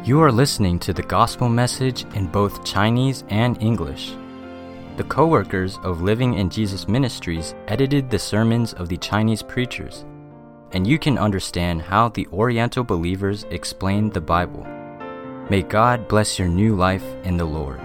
You are listening to the gospel message in both Chinese and English. The co-workers of Living in Jesus Ministries edited the sermons of the Chinese preachers, and you can understand how the Oriental believers explained the Bible. May God bless your new life in the Lord.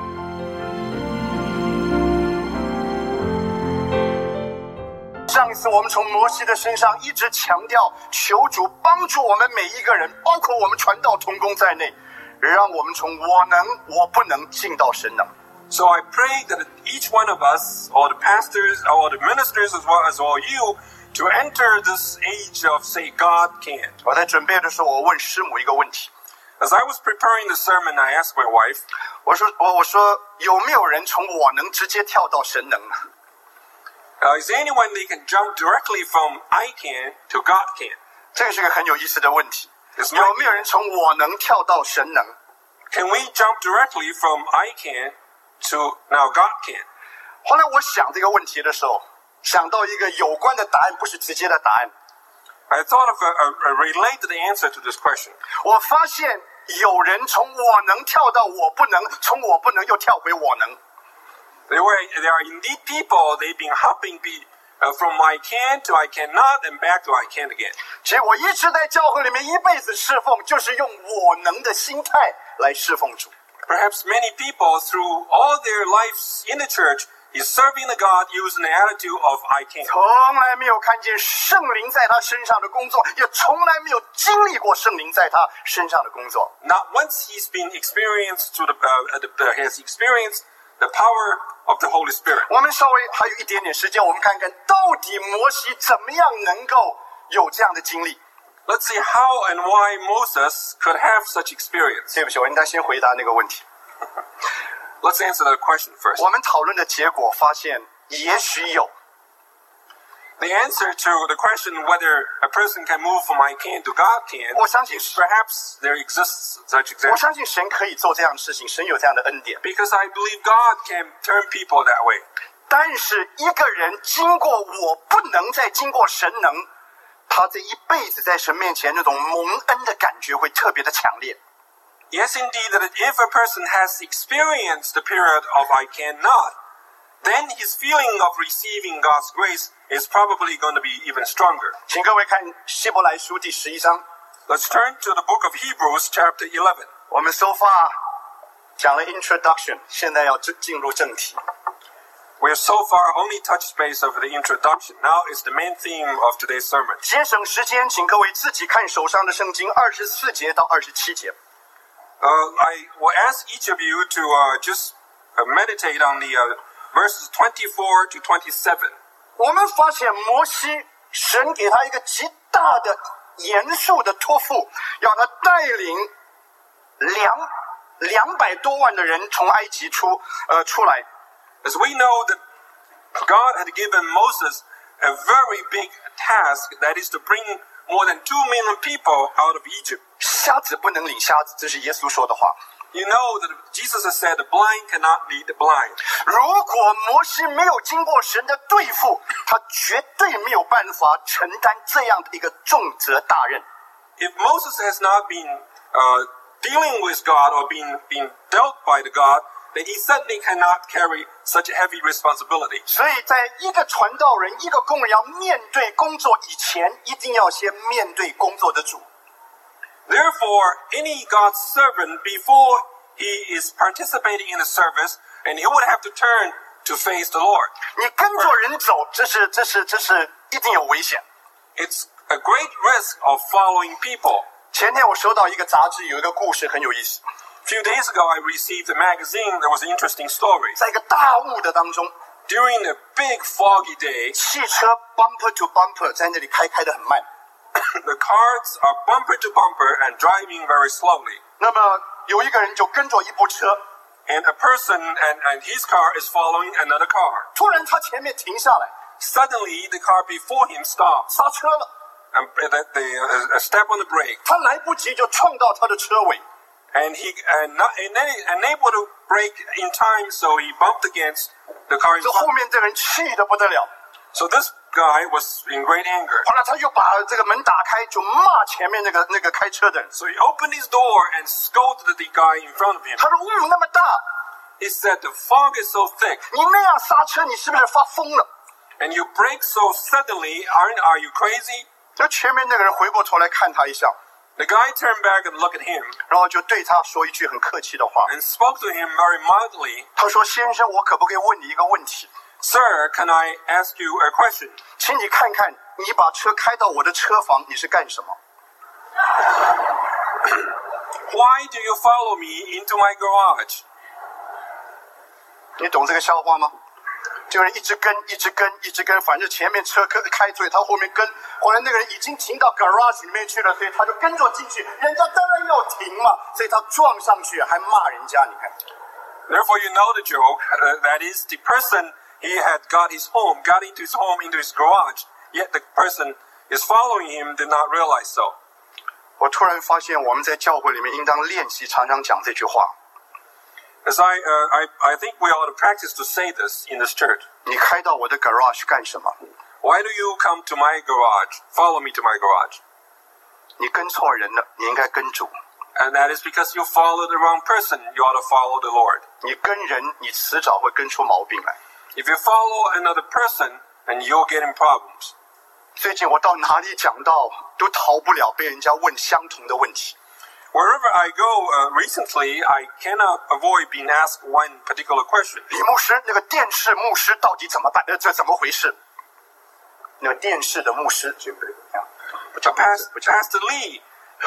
上一次我们从摩西的身上一直强调，求主帮助我们每一个人，包括我们传道同工在内，让我们从我能我不能进到神能。 So I pray that each one of us, or the pastors, or the ministers, as well as all you, to enter this age of say God can. 我在准备的时候，我问师母一个问题， As I was preparing the sermon, I asked my wife, 我说有没有人从我能直接跳到神能呢？ is there anyone that can jump directly from I can to God can? 这个是个很有意思的问题。 This 有 might 没有人从我能跳到神能？ Can we jump directly from I can to now God can? 后来我想这个问题的时候，想到一个有关的答案，不是直接的答案。 I thought of a related answer to this question. 我发现有人从我能跳到我不能，从我不能又跳回我能。 There are indeed people, they've been hopping from I can to I cannot and back to I can again. 其实我一直在教会里面一辈子侍奉，就是用我能的心态来侍奉主。 Perhaps many people through all their lives in the church is serving the God using the attitude of I can. 从来没有看见圣灵在他身上的工作，也从来没有经历过圣灵在他身上的工作。 Not once he's been experienced has experienced the power of the Holy Spirit. 我们稍微还有一点点时间，我们看看到底摩西怎么样能够有这样的经历。 Let's see how and why Moses could have such experience. 对不起，我应该先回答那个问题。 Let's answer that question first. 我们讨论的结果发现，也许有。 The answer to the question whether a person can move from I can to God can 我相信 is perhaps there exists such 我 example. 相信神可以做这样的事情，神有这样的恩典。 Because I believe God can turn people that way. 但是一个人经过我不能再经过神能，他这一辈子在神面前那种蒙恩的感觉会特别的强烈。 Yes, indeed, that if a person has experienced the period of I cannot, then his feeling of receiving God's grace is probably going to be even stronger. 请各位看希伯来书第11章， Let's turn to the book of Hebrews, chapter 11. 我们 so far 讲了 introduction， 现在要进入正题。 We have so far only touched base over the introduction. Now is the main theme of today's sermon. 节省时间，请各位自己看手上的圣经24节到27节。 I will ask each of you to just meditate on the verses 24 to 27. 我们发现摩西，神给他一个极大的严肃的托付，要他带领200多万的人从埃及出来。 As we know that God had given Moses a very big task, that is to bring more than 2 million people out of Egypt. 瞎子不能领瞎子，这是耶稣说的话。 You know that Jesus has said the blind cannot lead the blind. 如果摩西没有经过神的对付，他绝对没有办法承担这样的一个重责大任。 If Moses has not been dealing with God or been dealt by the God, then he certainly cannot carry such a heavy responsibility. 所以在一个传道人、一个工人要面对工作以前，一定要先面对工作的主。 Therefore, any God's servant, before he is participating in the service, and he would have to turn to face the Lord. 你跟着人走，这是一定有危险。 It's a great risk of following people. 前天我收到一个杂志，有一个故事很有意思。 A few days ago, I received a magazine. There was an interesting story. 在一个大雾的当中， During a big foggy day, 汽车 bumper to bumper 在那里开得很慢。 the cars are bumper to bumper and driving very slowly. 那么有一个人就跟着一部车， And a person and his car is following another car. 突然他前面停下来， Suddenly, the car before him stops 刹车了， and they step on the brake. 他来不及就撞到他的车尾， And he unable to brake in time, so he bumped against the car in 这后 front. 面这人气得不得了。 So this guy was in great anger. 后来他就把这个门打开，就骂前面那个开车的人。 So he opened his door and scolded the guy in front of him. 他说雾那么大， He said, the fog is so thick, 你那样刹车，你是不是发疯了？ and you brake so suddenly, are you crazy? 就前面那个人回过头来看他一下， The guy turned back and looked at him 然后就对他说一句很客气的话。 and spoke to him very mildly. 他说：“先生，我可不可以问你一个问题？ Sir, can I ask you a question? 请你看看，你把车开到我的车房，你是干什么？” Why do you follow me into my garage? 你懂这个笑话吗？这个人一直跟，反正前面车开嘴，他后面跟。后来那个人已经停到 garage 里面去了，所以他就跟着进去。人家当然要停嘛，所以他撞上去还骂人家。你看， Therefore, you know the joke. That is, the person he had got into his garage, yet the person is following him did not realize so. 我突然发现我们在教会里面应当练习常常讲这句话。 As I think we ought to practice to say this in this church. 你开到我的 garage 干什么？ Why do you come to my garage? Follow me to my garage. 你跟错人了，你应该跟主。 And that is because you follow the wrong person. You ought to follow the Lord. 你跟人，你迟早会跟出毛病来。 If you follow another person, then you'll get in problems. 最近我到哪里讲到，都逃不了被人家问相同的问题。 Wherever I go, recently, I cannot avoid being asked one particular question. 李牧师，那个电视牧师到底怎么办？这怎么回事？那个电视的牧师， Pastor Lee,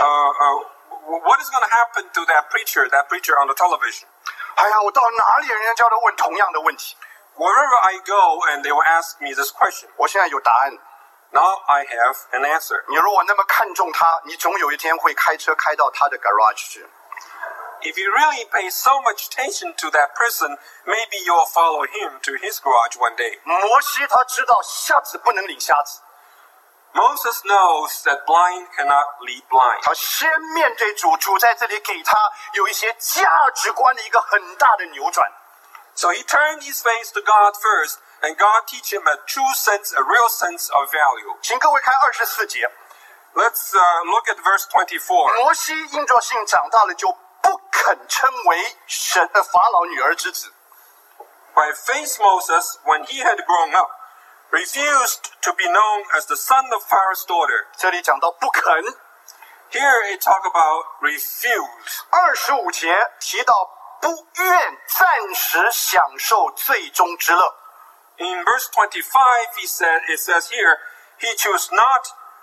what is going to happen to that preacher on the television? 哎呀，我到哪里人家叫他问同样的问题。 Wherever I go, and they will ask me this question. 我现在有答案。 Now I have an answer. 你如果那么看重他，你总有一天会开车开到他的 garage 去。 If you really pay so much attention to that person, maybe you'll follow him to his garage one day. 摩西他知道瞎子不能领瞎子， Moses knows that blind cannot lead blind. 他先面对主，主在这里给他有一些价值观的一个很大的扭转。 So he turned his face to God first, and God teach him a real sense of value. 请各位看24节， Let's look at verse 24. 摩西因着信长大了，就不肯称为法老女儿之子。 By faith, Moses, when he had grown up, refused to be known as the son of Pharaoh's daughter. 这里讲到不肯。 Here it talk about refuse. 25节提到不愿暂时享受最终之乐。 In verse 25, it says here, he chose not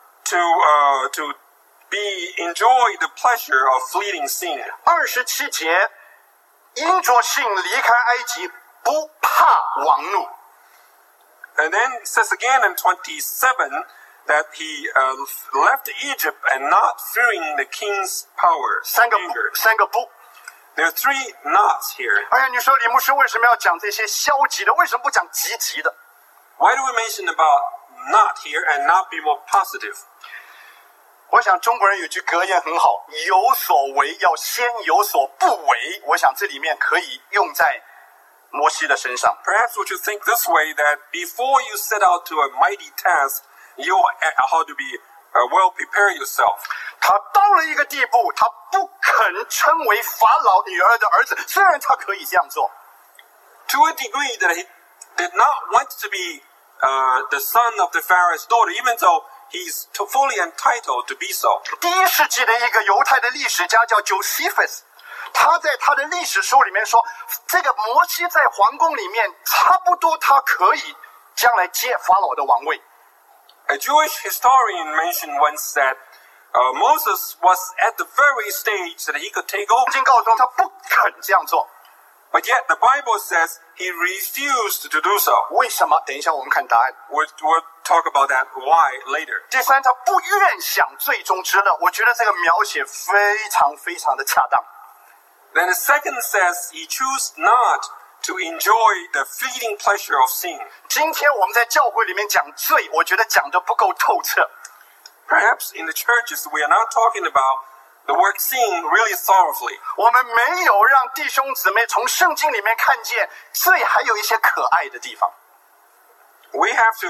to enjoy the pleasure of fleeting sin. 27节，因着信离开埃及，不怕王怒。 And then it says again in 27 that he left Egypt and not fearing the king's power. 三个 anger. 不，三个不。 There are three nots here. 哎呀，你说李牧师为什么要讲这些消极的？为什么不讲积极的？ Why do we mention about not here and not be more positive? 我想中国人有句格言很好，有所为要先有所不为。我想这里面可以用在摩西的身上。 Perhaps we should think this way, that before you set out to a mighty task, you ought to be well prepare yourself. 他到了一个地步，他不肯称为法老女儿的儿子，虽然他可以这样做。 To a degree that he did not want to be the son of the Pharaoh's daughter, even though he's fully entitled to be so. 第1世纪的一个犹太的历史家叫 Josephus， 他在他的历史书里面说，这个摩西在皇宫里面差不多他可以将来接法老的王位。 A Jewish historian mentioned once that Moses was at the very stage that he could take over. 圣经告诉他不肯这样做， But yet the Bible says he refused to do so. 为什么？等一下我们看答案。 We'll talk about that why later. 第三，他不愿享最终之乐，我觉得这个描写非常非常的恰当。 Then the second says he chose not to enjoy the fleeting pleasure of sin. 今天我们在教会里面讲罪，我觉得讲得不够透彻。 Perhaps in the churches we are not talking about the word sin really sorrowfully. 我们没有让弟兄姊妹从圣经里面看见罪还有一些可爱的地方。 We have to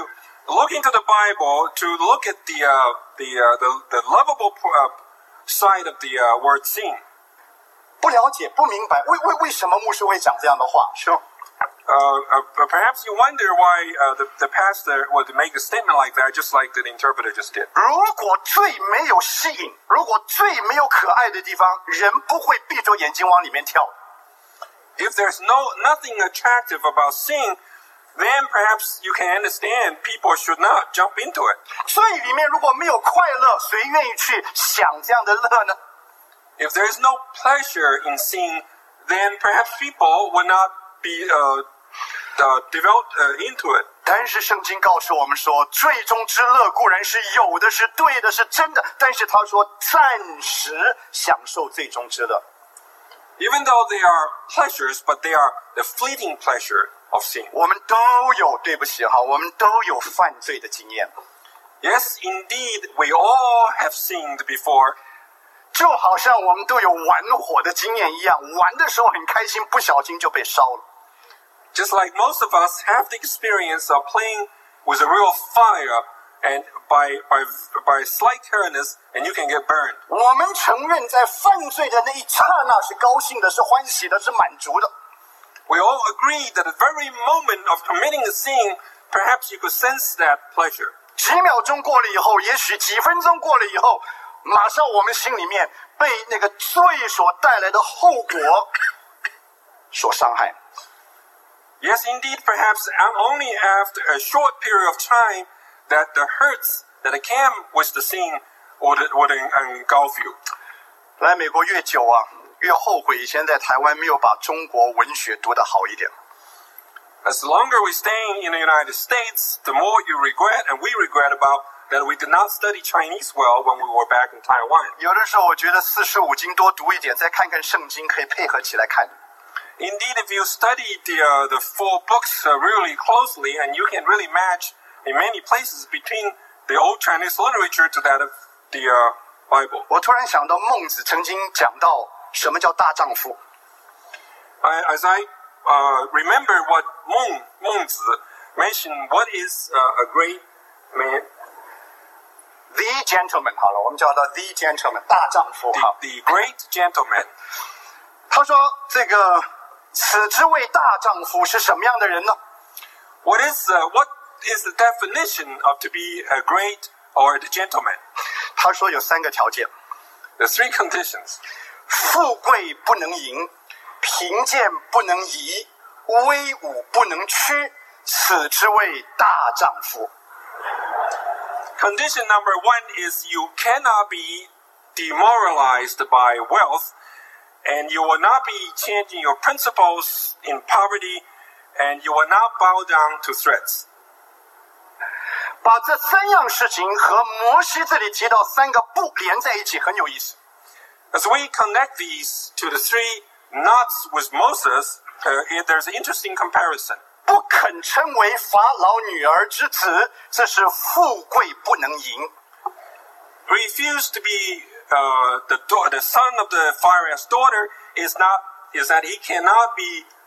look into the Bible to look at the lovable side of the word sin. 不了解、不明白，为什么牧师会讲这样的话？说， Perhaps you wonder why the pastor would make a statement like that, just like the interpreter just did. 如果最没有吸引，如果最没有可爱的地方，人不会闭着眼睛往里面跳。 If there's nothing attractive about sin, then perhaps you can understand people should not jump into it. 所以里面如果没有快乐，谁愿意去想这样的乐呢？ If there is no pleasure in sin, then perhaps people would not be devoted into it. 但是圣经告诉我们说，最终之乐固然是有的，是对的，是真的。但是他说，暂时享受最终之乐。 Even though they are pleasures, but they are the fleeting pleasure of sin. 我们都有，对不起哈，我们都有犯罪的经验。 Yes, indeed, we all have sinned before. 就好像我们都有玩火的经验一样，玩的时候很开心，不小心就被烧了。 Just like most of us have the experience of playing with a real fire, and by slight carelessness, and you can get burned. 我们承认，在犯罪的那一刹那是高兴的，是欢喜的，是满足的。 We all agree that the very moment of committing a sin, perhaps you could sense that pleasure. 几秒钟过了以后，也许几分钟过了以后，马上我们心里面被那个罪所带来的后果所伤害。 Yes, indeed, perhaps only after a short period of time that the hurts that came with the sin would engulf you. 来美国越久啊，越后悔以前在台湾没有把中国文学读得好一点。 As longer we stay in the United States, the more you regret, and we regret about that we did not study Chinese well when we were back in Taiwan. 有的时候我觉得45经多读一点，再看看圣经，可以配合起来看。 Indeed, if you study the 4 books really closely, and you can really match in many places between the old Chinese literature to that of the Bible. 我突然想到孟子曾经讲到什么叫大丈夫。 As I remember what Meng Zi mentioned, what is a great man? The gentleman 好了，我们叫他 the gentleman 大丈夫哈。 The great gentleman. 他说这个此之谓大丈夫是什么样的人呢？ What is the definition of to be a great or the gentleman? 他说有3个条件： The 3 conditions. 富贵不能淫，贫贱不能移，威武不能屈，此之谓大丈夫。 Condition number 1 is you cannot be demoralized by wealth, and you will not be changing your principles in poverty, and you will not bow down to threats. 把这3样事情和摩西这里提到3个不连在一起，很有意思。 As we connect these to the 3 nots with Moses, there's an interesting comparison. 不肯称为法老女儿之子，这是富贵不能淫。 Refuse to be the son of the Pharaoh's daughter is that he cannot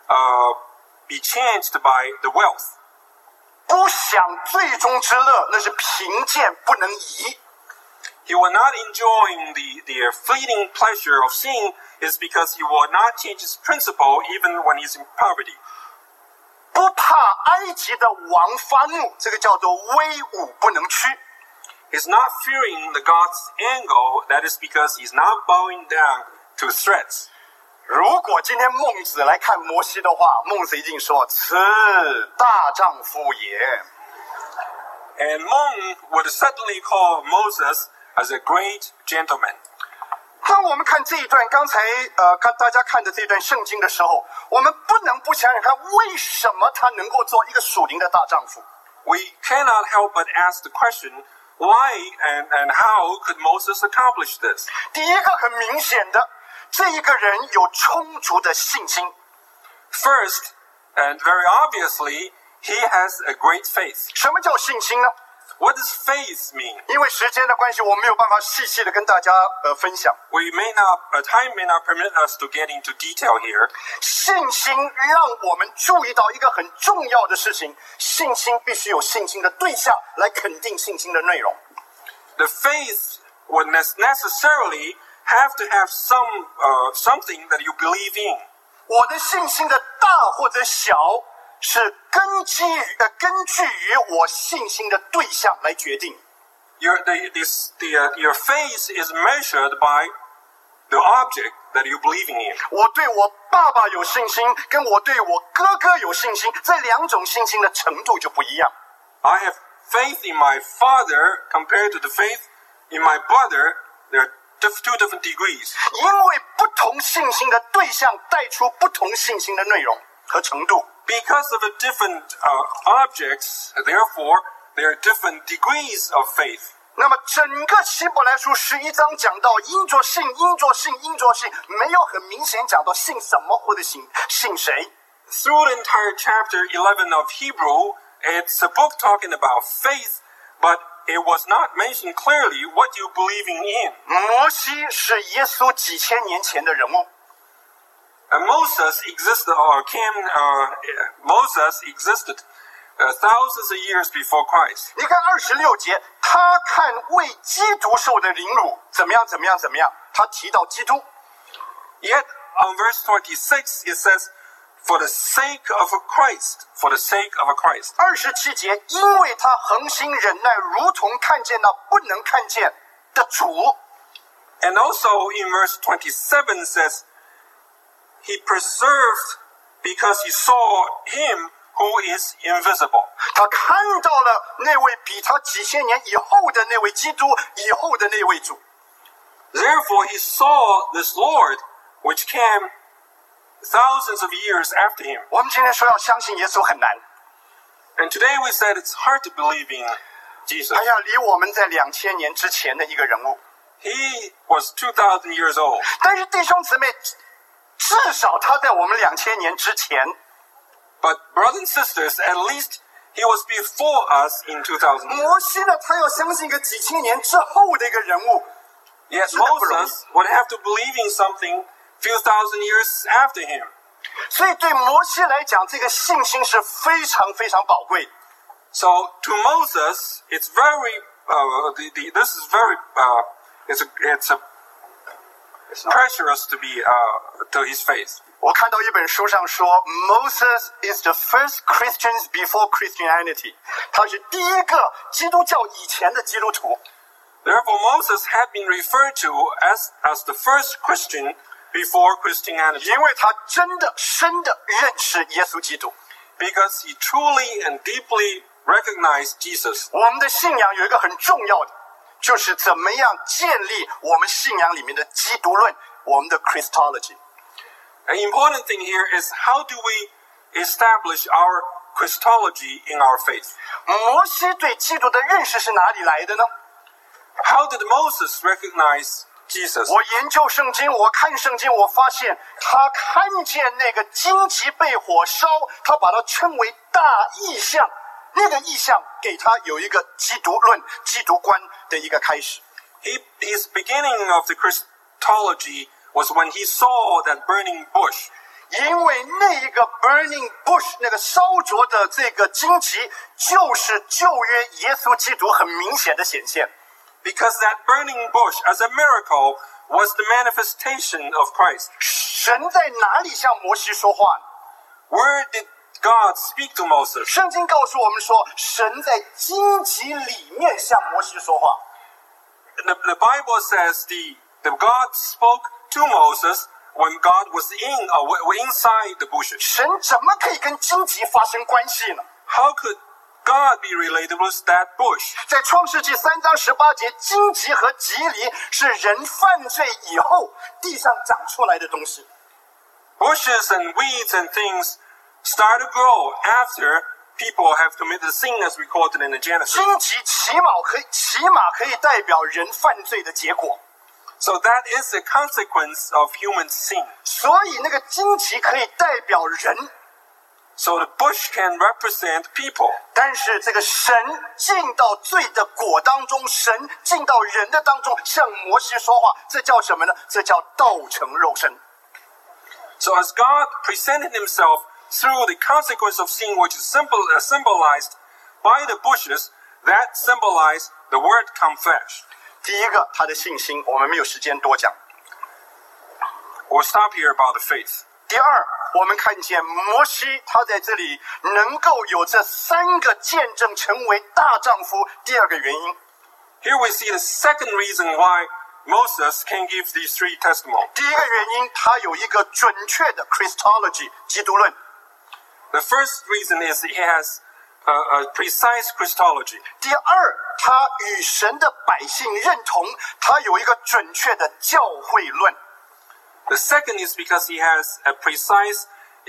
be changed by the wealth. 不想最终之乐，那是贫贱不能移。 He will not enjoy the fleeting pleasure of sin is because he will not change his principle even when he's in poverty. 不怕埃及的王发怒，这个叫做威武不能屈。 He's not fearing the God's anger, that is because he's not bowing down to threats. 如果今天孟子来看摩西的话，孟子一定说：“此大丈夫也。” And Meng would certainly call Moses as a great gentleman. 当我们看这一段，刚才大家看的这段圣经的时候，我们不能不想想看，为什么他能够做一个属灵的大丈夫？ We cannot help but ask the question, why and how could Moses accomplish this? 第一个很明显的，这一个人有充足的信心。 First, and very obviously, he has a great faith. 什么叫信心呢？ What does faith mean? 因为时间的关系，我没有办法细细的跟大家分享。 Time may not permit us to get into detail here. 信心让我们注意到一个很重要的事情：信心必须有信心的对象来肯定信心的内容。 The faith would necessarily have to have something that you believe in. 我的信心的大或者小，是根据于我信心的对象来决定。 Your faith is measured by the object that you're believing in. 我对我爸爸有信心，跟我对我哥哥有信心，这两种信心的程度就不一样。 I have faith in my father compared to the faith in my brother. There are two different degrees. 因为不同信心的对象带出不同信心的内容和程度。 Because of the different objects, therefore, there are different degrees of faith. 那么整个希伯来书11章讲到因着信，没有很明显讲到信什么或者信谁。 Through the entire chapter 11 of Hebrew, it's a book talking about faith, but it was not mentioned clearly what you're believing in. 摩西是耶稣几千年前的人物。 Moses existed thousands of years before Christ. 你看26节，他看为基督受的凌辱，怎么样？他提到基督。 Yet on verse 26 it says, "For the sake of Christ, for the sake of Christ." 27节，因为他恒心忍耐，如同看见那不能看见的主。 And also in verse 27 says, "He persevered because he saw him who is invisible." 他看到了那位比他几千年以后的那位基督，以后的那位主。 Therefore he saw this Lord, which came thousands of years after him. 我们今天说要相信耶稣很难。 And today we said it's hard to believe in Jesus. 他要离我们在2000年之前的一个人物。 He was 2,000 years old. 但是弟兄姊妹，至少他在我们2000年之前。 But brothers and sisters, at least he was before us in 2000. 摩西呢，他要相信一个几千年之后的一个人物。 Yet Moses would have to believe in something few thousand years after him. 所以对摩西来讲，这个信心是非常非常宝贵。 So to Moses, it's very this is very it's precious to be to his faith. 我看到一本书上说 ，Moses is the first Christians before Christianity。他是第一个基督教以前的基督徒。 Therefore, Moses had been referred to as the first Christian before Christianity. 因为他真的深的认识耶稣基督。 Because he truly and deeply recognized Jesus. 我们的信仰有一个很重要的，就是怎么样建立我们信仰里面的基督论，我们的 Christology。 An important thing here is how do we establish our Christology in our faith? 摩西对基督的认识是哪里来的呢？ How did Moses recognize Jesus? 我研究圣经，我看圣经，我发现他看见那个荆棘被火烧，他把它称为大异象，那个异象给他有一个基督论、基督观的一个开始。 His beginning of the Christology was when he saw that burning bush. 因为那一个 burning bush 那个烧灼的这个荆棘，就是旧约耶稣基督很明显的显现。 Because that burning bush, as a miracle, was the manifestation of Christ. 神在哪里向摩西说话呢？ Where did God speak to Moses? 圣经告诉我们说，神在荆棘里面向摩西说话。 The Bible says the God spoke to Moses when God was inside the bushes. 神怎么可以跟荆棘发生关系呢？ How could God be related with that bush? 在创世纪3章18节，荆棘和棘藜是人犯罪以后地上长出来的东西。 Bushes and weeds and things start to grow after people have committed sin, as recorded in the Genesis. 荆棘起码可以代表人犯罪的结果。 So that is the consequence of human sin. 所以那个荆棘可以代表人 So the bush can represent people. 但是这个神进到罪的果当中，神进到人的当中，向摩西说话，这叫什么呢？这叫道成肉身。 So as God presented himself through the consequence of sin, which is symbolized by the bushes, that symbolized the word come flesh. 第一个，他的信心，我们没有时间多讲。 We'll stop here about the faith. 第二，我们看见摩西他在这里能够有这3个见证，成为大丈夫。第二个原因， Here we see the second reason why Moses can give these 3 testimonies. 第一个原因，他有一个准确的 Christology 基督论。 The first reason is he has a precise Christology. 第二，他与神的百姓认同，他有一个准确的教会论。 The second is because he has a precise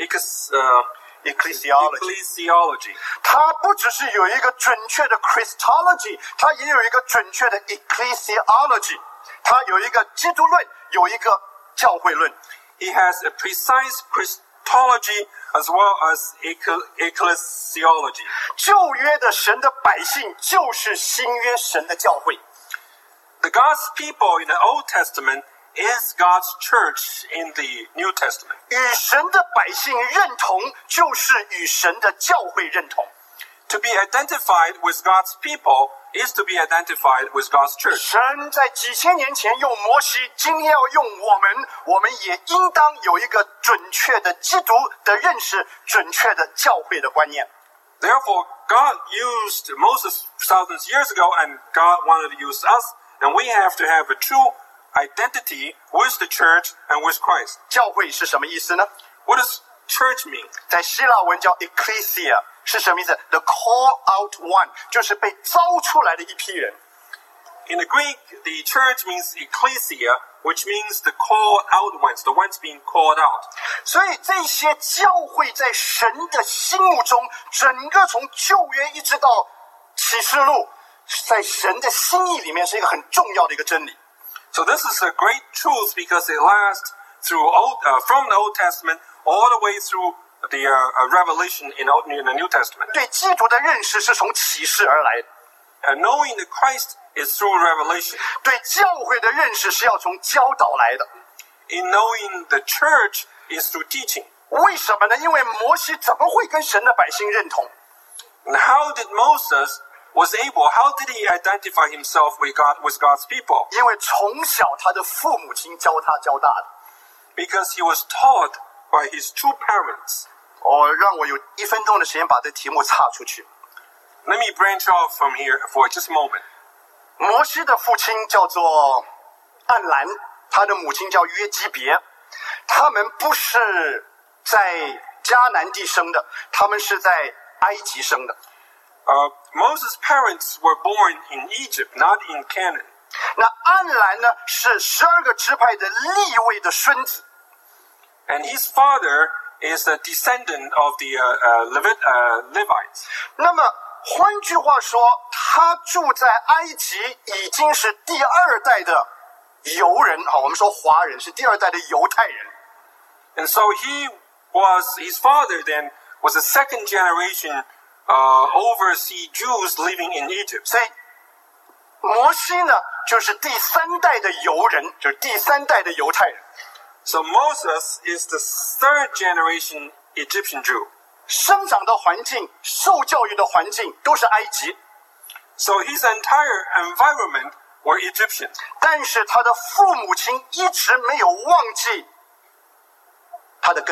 ecclesiology. 他不只是有一个准确的 Christology， 他也有一个准确的 ecclesiology， 他有一个基督论，有一个教会论。 He has a precise Christology as well as ecclesiology. 旧约的神的百姓就是新约神的教会。 The God's people in the Old Testament is God's church in the New Testament. 与神的百姓认同，就是与神的教会认同。 To be identified with God's people is to be identified with God's church. 神在几千年前用摩西，今天要用我们也应当有一个准确的基督的认识，准确的教会的观念。 Therefore, God used Moses thousands of years ago, and God wanted to use us, and we have to have a true identity with the church and with Christ. 教会是什么意思呢？ What does church mean? 在希腊文叫 ecclesia， 是什么意思 ？The call out one， 就是被招出来的一批人。 In the Greek, the church means ecclesia, which means the called out ones, the ones being called out. 所以这些教会在神的心目中，整个从旧约一直到启示录，在神的心意里面是一个很重要的一个真理。 So this is a great truth because it lasts through from the Old Testament all the way through the Revelation in the New Testament. 对基督的认识是从启示而来的， And knowing that Christ is through revelation. 对教会的认识是要从教导来的。 In knowing the church is through teaching. 为什么呢？因为摩西怎么会跟神的百姓认同？ And how did he identify himself with God's people? 因为从小他的父母亲教他教大的。 Because he was taught by his two parents. 让我有1分钟的时间把这题目岔出去。 Let me branch off from here for just a moment. 摩西的父亲叫做暗兰，他的母亲叫约基别，他们不是在迦南地生的，他们是在埃及生的。 Moses' parents were born in Egypt, not in Canaan. 那暗兰呢，是12个支派的利未的孙子。 And his father is a descendant of the Levites. 那么换句话说，他住在埃及已经是第2代的犹人，好，我们说华人是第2代的犹太人。 And so his father then was a second generation overseas Jews living in Egypt. 所以摩西呢，就是第3代的犹人，就是第3代的犹太人。 So Moses is the third generation Egyptian Jew. 生长的环境、受教育的环境都是埃及， So his entire environment were Egyptian. 但是他的父母亲一直没有忘记他的根。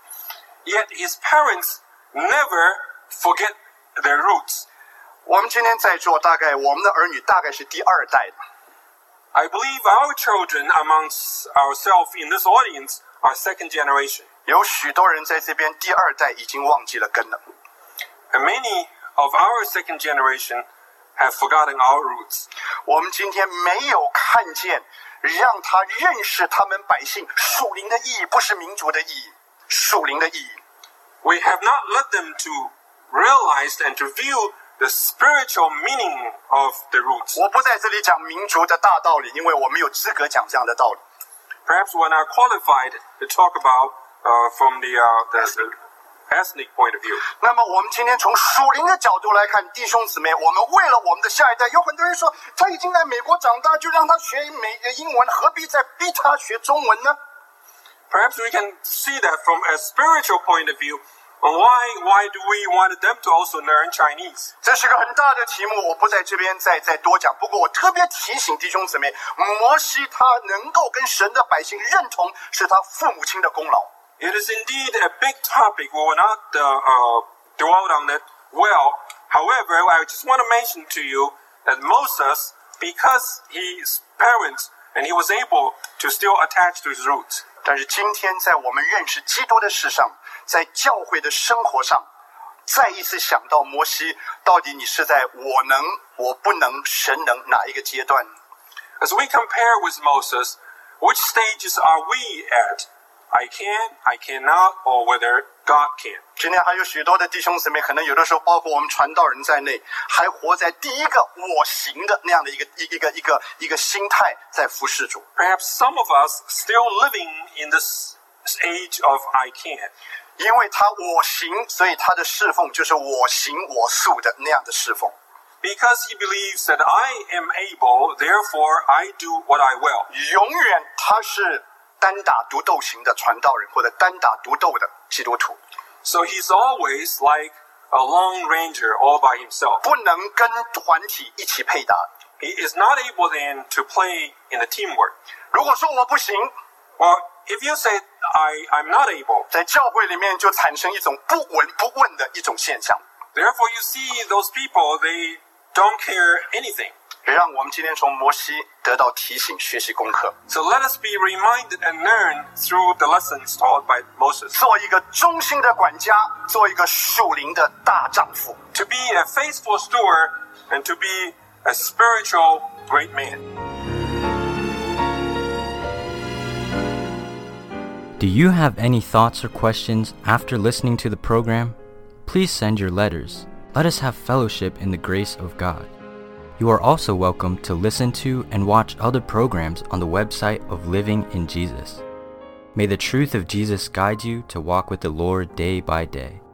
Yet his parents never forget their roots. 我们今天在座，我们的儿女大概是第2代的。 I believe our children amongst ourselves in this audience are second generation. 有许多人在这边第2代已经忘记了根了。 And many of our second generation have forgotten our roots. 我们今天没有看见让他认识他们百姓属灵的意义，不是民族的意义，属灵的意义。 We have not led them to realize and to view the spiritual meaning of the roots. 我不在这里讲民族的大道理，因为我没有资格讲这样的道理。 Perhaps we're not qualified to talk about from the ethnic point of view. 那么我们今天从属灵的角度来看，弟兄姊妹，我们为了我们的下一代，有很多人说他已经在美国长大，就让他学英文，何必再逼他学中文呢？ Perhaps we can see that from a spiritual point of view. Why do we want them to also learn Chinese? 这是个很大的题目，我不在这边再多讲。不过我特别提醒弟兄姊妹，摩西他能够跟神的百姓认同，是他父母亲的功劳。 It is indeed a big topic. We will not dwell on it well. However, I just want to mention to you that Moses, because his parents and he was able to still attach to his roots. 但是今天在我们认识基督的事上，在教会的生活上，再一次想到摩西，到底你是在我能、我不能、神能哪一个阶段？ As we compare with Moses, which stages are we at? I can, I cannot, or whether God can. 今天还有许多的弟兄姊妹，可能有的时候，包括我们传道人在内，还活在第一个我行的那样的一个心态，在服侍主。 Perhaps some of us still living in this age of I can. 因为他我行，所以他的侍奉就是我行我素的那样的侍奉。 Because he believes that I am able, therefore I do what I will. 永远他是单打独斗型的传道人，或者单打独斗的基督徒。 So he's always like a lone ranger all by himself. 不能跟团体一起配搭。 He is not able then to play in the teamwork. 如果说我不行， Or if you say I'm not able, 在教会里面就产生一种不闻不问的一种现象。 therefore you see those people, they don't care anything. 让我们今天从摩西得到提醒，学习功课， So let us be reminded and learn through the lessons taught by Moses. 做一个忠心的管家，做一个属灵的大丈夫。 To be a faithful steward and to be a spiritual great man. Do you have any thoughts or questions after listening to the program? Please send your letters. Let us have fellowship in the grace of God. You are also welcome to listen to and watch other programs on the website of Living in Jesus. May the truth of Jesus guide you to walk with the Lord day by day.